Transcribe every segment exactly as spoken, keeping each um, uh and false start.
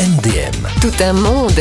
M D M. Tout un monde.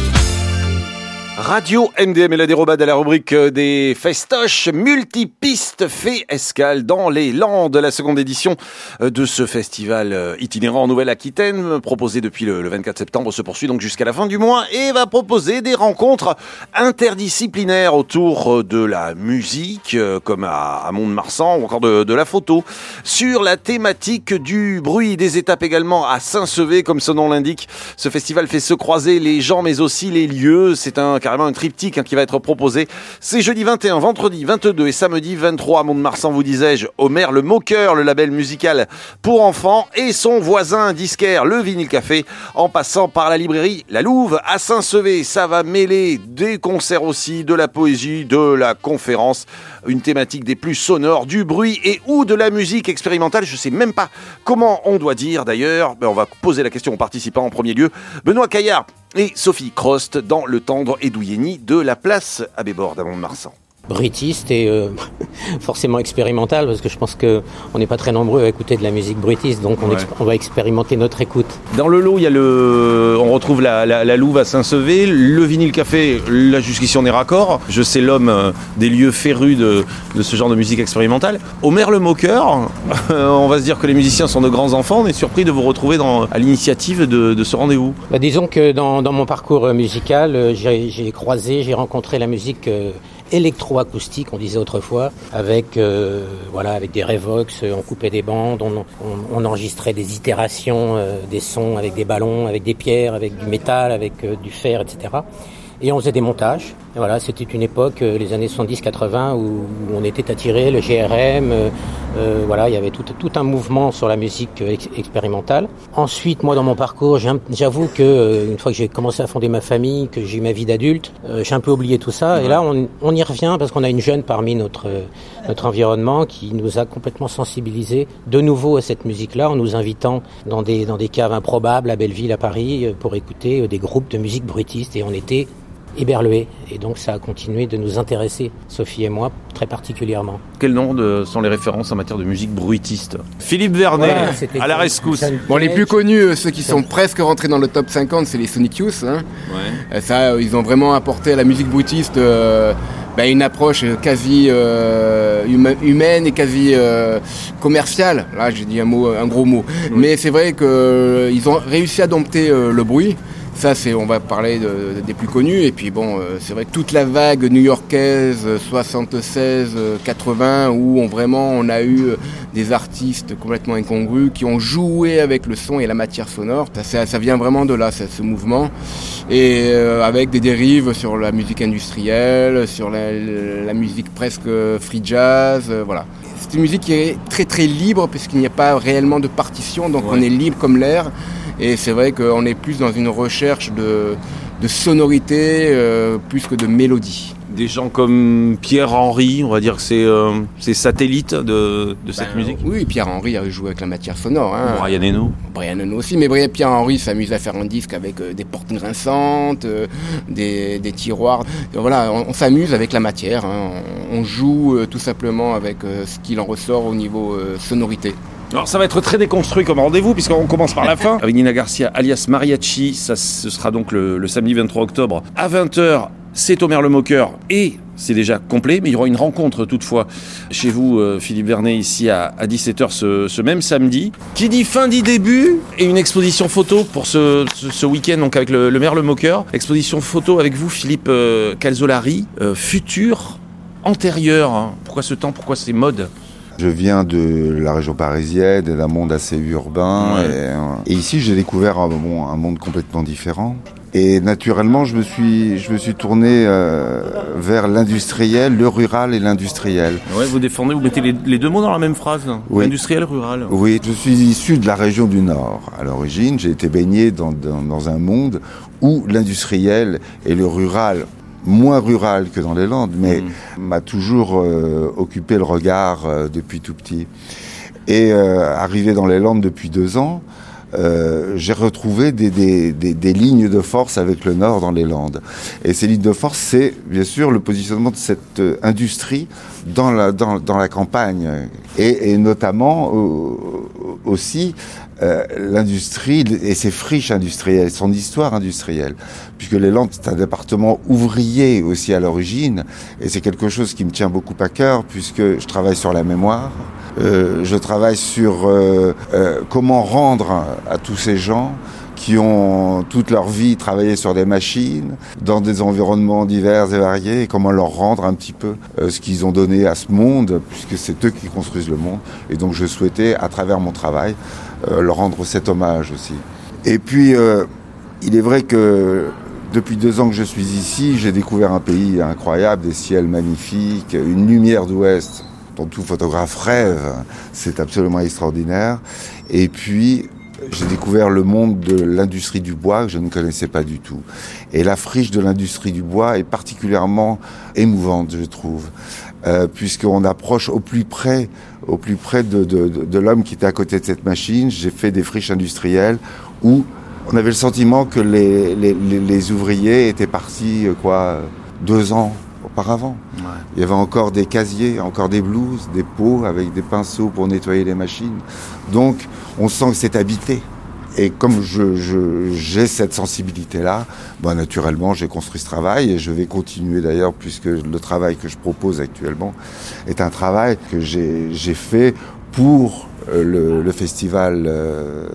Radio M D M et la dérobade à la rubrique des festoches. Multipistes fait escale dans les Landes. La seconde édition de ce festival itinérant en Nouvelle-Aquitaine, proposé depuis le vingt-quatre septembre, se poursuit donc jusqu'à la fin du mois et va proposer des rencontres interdisciplinaires autour de la musique, comme à Mont-de-Marsan, ou encore de, de la photo. Sur la thématique du bruit, des étapes également à Saint-Sevé, comme son nom l'indique. Ce festival fait se croiser les gens, mais aussi les lieux. C'est un carrément un triptyque hein, qui va être proposé. C'est jeudi vingt et un, vendredi vingt-deux et samedi vingt-trois à Mont-de-Marsan, vous disais-je, au Maire Le Moqueur, le label musical pour enfants, et son voisin disquaire, le Vinyle Café, en passant par la librairie La Louve à Saint-Sevé. Ça va mêler des concerts aussi, de la poésie, de la conférence, une thématique des plus sonores, du bruit et ou de la musique expérimentale. Je sais même pas comment on doit dire d'ailleurs. Ben, on va poser la question aux participants en premier lieu. Benoît Caillard et Sophie Crost dans le tendre Edouieni de la place Abbé-Borde à Mont-de-Marsan. Bruitiste et euh, forcément expérimental, parce que je pense qu'on n'est pas très nombreux à écouter de la musique bruitiste, donc on, ouais. exp- on va expérimenter notre écoute. Dans le lot, il y a le, on retrouve la, la, la Louve à Saint-Sevé, le Vinyle Café, là jusqu'ici on est raccord. Je sais l'homme euh, des lieux férus de, de ce genre de musique expérimentale. Au Maire Le Moqueur, euh, on va se dire que les musiciens sont de grands enfants. On est surpris de vous retrouver dans, à l'initiative de, de ce rendez-vous. Bah, disons que dans, dans mon parcours musical, euh, j'ai, j'ai croisé, j'ai rencontré la musique euh, électroacoustique, on disait autrefois, avec euh, voilà, avec des Revox, on coupait des bandes, on, on, on enregistrait des itérations, euh, des sons avec des ballons, avec des pierres, avec du métal, avec euh, du fer, et cetera. Et on faisait des montages. Et voilà, c'était une époque, euh, les années soixante-dix quatre-vingts, où, où on était attiré, le G R M, euh, euh, voilà, il y avait tout, tout un mouvement sur la musique euh, ex- expérimentale. Ensuite, moi, dans mon parcours, j'avoue que euh, une fois que j'ai commencé à fonder ma famille, que j'ai eu ma vie d'adulte, euh, j'ai un peu oublié tout ça. Ouais. Et là, on, on y revient parce qu'on a une jeune parmi notre euh, notre environnement qui nous a complètement sensibilisés de nouveau à cette musique-là, en nous invitant dans des dans des caves improbables à Belleville, à Paris, euh, pour écouter euh, des groupes de musique bruitiste. Et on était éberlués. Et donc ça a continué de nous intéresser, Sophie et moi, très particulièrement. Quel nom de, sont les références en matière de musique bruitiste ? Philippe Vernet, voilà, à la rescousse. Bon, les plus connus, ceux qui sont presque rentrés dans le top cinquante, c'est les Sonic Youth. Hein. Ouais. Ça, ils ont vraiment apporté à la musique bruitiste euh, bah, une approche quasi euh, humaine et quasi euh, commerciale. Là, j'ai dit un mot, un gros mot. Oui. Mais c'est vrai qu'ils euh, ont réussi à dompter euh, le bruit. Ça, c'est, on va parler de, des plus connus. Et puis bon, euh, c'est vrai que toute la vague new-yorkaise soixante-seize quatre-vingts, où on vraiment on a eu euh, des artistes complètement incongrus qui ont joué avec le son et la matière sonore. Ça, ça, ça vient vraiment de là, ça, ce mouvement. Et euh, avec des dérives sur la musique industrielle, sur la, la musique presque free jazz, euh, voilà. C'est une musique qui est très très libre puisqu'il n'y a pas réellement de partition, donc ouais. On est libre comme l'air. Et c'est vrai qu'on est plus dans une recherche de, de sonorité euh, plus que de mélodie. Des gens comme Pierre-Henry, on va dire que c'est, euh, c'est satellite de, de cette ben, musique. Oui, Pierre-Henry a joué avec la matière sonore. Hein. Brian Eno. Brian Eno aussi, mais Pierre-Henry s'amuse à faire un disque avec euh, des portes grinçantes, euh, des, des tiroirs. Et voilà, on, on s'amuse avec la matière. Hein. On, on joue euh, tout simplement avec euh, ce qu'il en ressort au niveau euh, sonorité. Alors ça va être très déconstruit comme rendez-vous puisqu'on commence par la fin avec Nina Garcia alias Mariachi. Ça, ce sera donc le, le samedi vingt-trois octobre à vingt heures. C'est au Maire Le Moqueur et c'est déjà complet, mais il y aura une rencontre toutefois chez vous, euh, Philippe Vernet, ici à, à dix-sept heures ce, ce même samedi. Qui dit fin dit début et une exposition photo pour ce, ce, ce week-end donc avec le, le Maire Le Moqueur. Exposition photo avec vous, Philippe euh, Calzolari, euh, futur, antérieur. Hein. Pourquoi ce temps, pourquoi ces modes ? Je viens de la région parisienne, d'un monde assez urbain. Ouais. Et, et ici, j'ai découvert un, bon, un monde complètement différent. Et naturellement, je me suis, je me suis tourné euh, vers l'industriel, le rural et l'industriel. Ouais, vous défendez, vous mettez les, les deux mots dans la même phrase. Oui. Industriel, rural. Oui, je suis issu de la région du Nord. À l'origine, j'ai été baigné dans, dans, dans un monde où l'industriel et le rural, moins rural que dans les Landes, mais mmh. m'a toujours euh, occupé le regard euh, depuis tout petit. Et euh, arrivé dans les Landes depuis deux ans, euh, j'ai retrouvé des, des, des, des lignes de force avec le Nord dans les Landes. Et ces lignes de force, c'est bien sûr le positionnement de cette euh, industrie dans la, dans, dans la campagne. Et, et notamment euh, aussi euh, l'industrie et ses friches industrielles, son histoire industrielle. Puisque les Landes, c'est un département ouvrier aussi à l'origine. Et c'est quelque chose qui me tient beaucoup à cœur, puisque je travaille sur la mémoire. Euh, je travaille sur euh, euh, comment rendre à, à tous ces gens qui ont toute leur vie travaillé sur des machines, dans des environnements divers et variés, et comment leur rendre un petit peu euh, ce qu'ils ont donné à ce monde, puisque c'est eux qui construisent le monde. Et donc je souhaitais, à travers mon travail, euh, leur rendre cet hommage aussi. Et puis, euh, il est vrai que depuis deux ans que je suis ici, j'ai découvert un pays incroyable, des ciels magnifiques, une lumière d'ouest dont tout photographe rêve. C'est absolument extraordinaire. Et puis, j'ai découvert le monde de l'industrie du bois que je ne connaissais pas du tout. Et la friche de l'industrie du bois est particulièrement émouvante, je trouve, euh, puisqu'on approche au plus près, au plus près de, de, de, de l'homme qui était à côté de cette machine. J'ai fait des friches industrielles où on avait le sentiment que les, les, les, les ouvriers étaient partis, quoi, deux ans auparavant. Ouais. Il y avait encore des casiers, encore des blouses, des pots avec des pinceaux pour nettoyer les machines. Donc, on sent que c'est habité. Et comme je, je, j'ai cette sensibilité-là, ben naturellement, j'ai construit ce travail et je vais continuer d'ailleurs, puisque le travail que je propose actuellement est un travail que j'ai, j'ai fait pour le, le festival euh,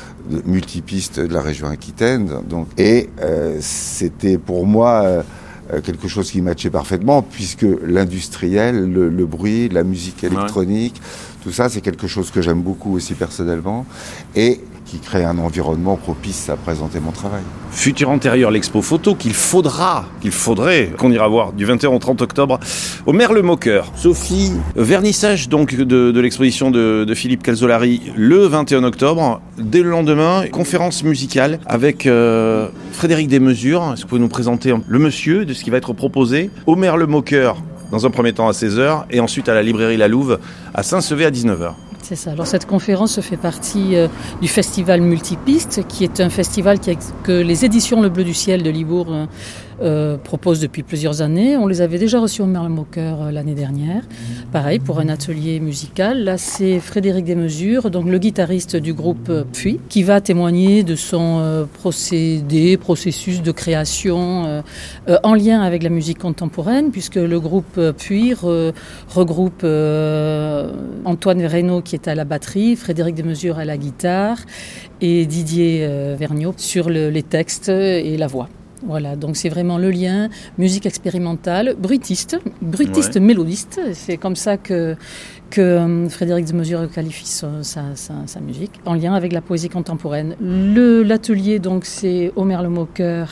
multipiste de la région Aquitaine. Donc, et euh, c'était pour moi euh, quelque chose qui matchait parfaitement, puisque l'industriel, le, le bruit, la musique électronique, ouais. tout ça, c'est quelque chose que j'aime beaucoup aussi personnellement, et qui crée un environnement propice à présenter mon travail. Futur antérieur, l'expo photo qu'il faudra, qu'il faudrait, qu'on ira voir du vingt et un au trente octobre au Merle-Moqueur. Sophie, vernissage donc de, de l'exposition de, de Philippe Calzolari le vingt et un octobre. Dès le lendemain, conférence musicale avec euh, Frédéric Desmesures. Est-ce que vous pouvez nous présenter le monsieur de ce qui va être proposé au Merle-Moqueur dans un premier temps à seize heures et ensuite à la librairie La Louve à Saint-Sevé à dix-neuf heures? C'est ça. Alors cette conférence fait partie euh, du festival Multipiste, qui est un festival qui a, que les éditions Le Bleu du Ciel de Libourg euh, euh, proposent depuis plusieurs années. On les avait déjà reçus au Merle-Moqueur euh, l'année dernière. Pareil, pour un atelier musical. Là, c'est Frédéric Desmesures, donc le guitariste du groupe euh, Puy, qui va témoigner de son euh, procédé, processus de création euh, euh, en lien avec la musique contemporaine, puisque le groupe euh, Puy re, regroupe euh, Antoine Reynaud, qui est à la batterie, Frédéric Desmesures à la guitare et Didier euh, Vergniaud sur le, les textes et la voix. Voilà, donc c'est vraiment le lien, musique expérimentale, bruitiste, bruitiste ouais. mélodiste, c'est comme ça que, que euh, Frédéric Desmesures qualifie sa, sa, sa, sa musique, en lien avec la poésie contemporaine. Le, l'atelier, donc, c'est au Merle-Moqueur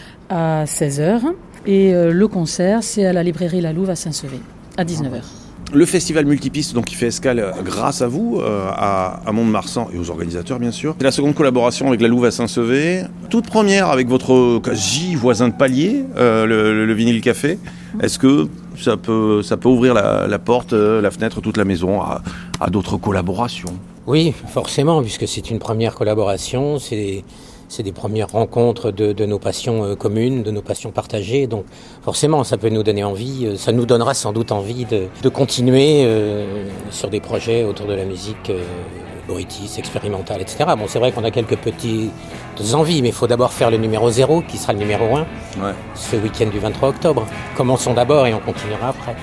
à seize heures et euh, le concert, c'est à la librairie La Louve à Saint-Sevé à dix-neuf heures. Le festival Multipiste, donc, qui fait escale grâce à vous, euh, à, à Mont-de-Marsan et aux organisateurs, bien sûr. C'est la seconde collaboration avec la Louve à Saint-Sevé. Toute première avec votre quasi voisin de palier, euh, le, le Vinyle Café. Est-ce que ça peut, ça peut ouvrir la, la porte, la fenêtre, toute la maison à, à d'autres collaborations? Oui, forcément, puisque c'est une première collaboration. C'est... C'est des premières rencontres de, de nos passions euh, communes, de nos passions partagées. Donc forcément, ça peut nous donner envie, euh, ça nous donnera sans doute envie de, de continuer euh, sur des projets autour de la musique euh, bruitiste, expérimentale, et cetera. Bon, c'est vrai qu'on a quelques petites envies, mais il faut d'abord faire le numéro zéro, qui sera le numéro un, ouais. ce week-end du vingt-trois octobre. Commençons d'abord et on continuera après.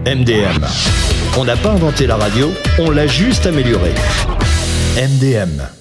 M D M. On n'a pas inventé la radio, on l'a juste améliorée. M D M.